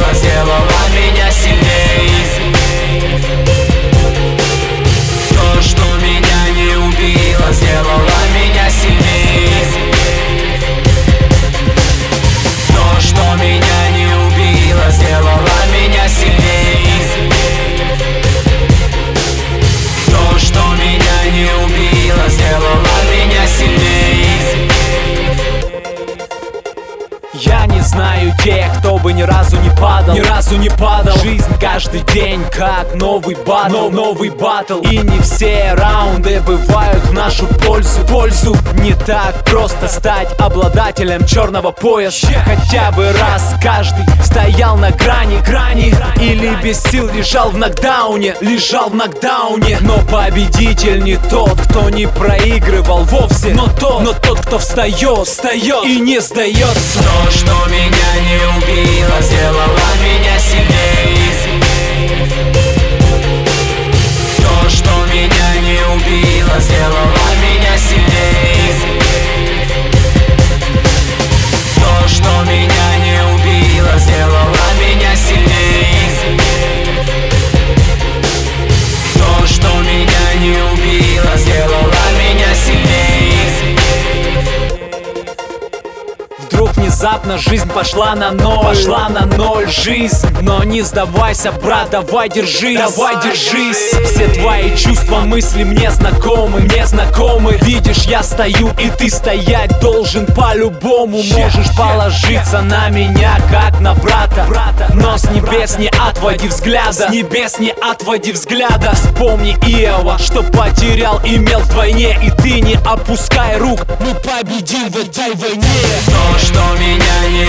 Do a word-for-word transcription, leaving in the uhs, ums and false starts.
убила, сделала меня сильней. То, что меня не убило, сделала меня сильней. То, что меня не убило, сделала меня сильней. То, что меня не убило, сделала меня сильней. Я не знаю тех, кто бы ни разу не падал, ни разу не падал. Жизнь каждый день как новый батл, новый батл. И не все раунды бывают в нашу пользу, пользу. Не так просто стать обладателем черного пояса. Хотя бы раз каждый стоял на грани, грани. Или без сил лежал в нокдауне, лежал в нокдауне. Но победитель не тот, кто не проигрывал вовсе, но тот, но тот, кто встает, встает и не сдается. То, что меня не убило, сделала меня сильней. То, что меня не убило, сделала меня сильней. То, что меня не убило, сделала меня сильней. То, что меня не убило, сделала меня сильней. Вдруг внезапно жизнь пошла на ноль, пошла на ноль жизнь. Но не сдавайся, брат, давай держись, давай держись. Все твои чувства, мысли мне знакомы, мне знакомы. Видишь, я стою, и ты стоять должен по-любому. Можешь положиться на меня, как на брата, но с небес не отводи взгляда, с небес не отводи взгляда. Вспомни Иова, что потерял, имел вдвойне. И ты не опускай рук, мы победим в этой войне. То, что меня не